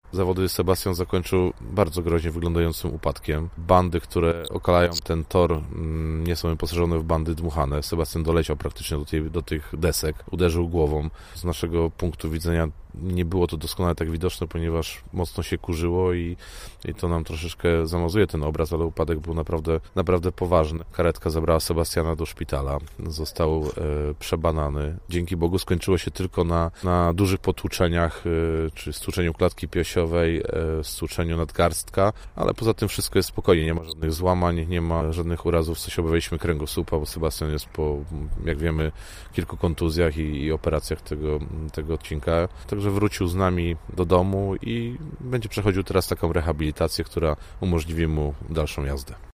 Zawody Sebastian zakończył bardzo groźnie wyglądającym upadkiem. Bandy, które okalają ten tor, nie są wyposażone w bandy dmuchane. Sebastian doleciał praktycznie do tych desek, uderzył głową. Z naszego punktu widzenia nie było to doskonale tak widoczne, ponieważ mocno się kurzyło i to nam troszeczkę zamazuje ten obraz, ale upadek był naprawdę poważny. Karetka zabrała Sebastiana do szpitala, został przebadany. Dzięki Bogu skończyło się tylko na dużych potłuczeniach, czy stłuczeniu klatki piersiowej, stłuczeniu nadgarstka, ale poza tym wszystko jest spokojnie, nie ma żadnych złamań, nie ma żadnych urazów, w sensie obawialiśmy kręgosłupa, bo Sebastian jest po, jak wiemy, kilku kontuzjach i operacjach tego odcinka. Także wrócił z nami do domu i będzie przechodził teraz taką rehabilitację, która umożliwi mu dalszą jazdę.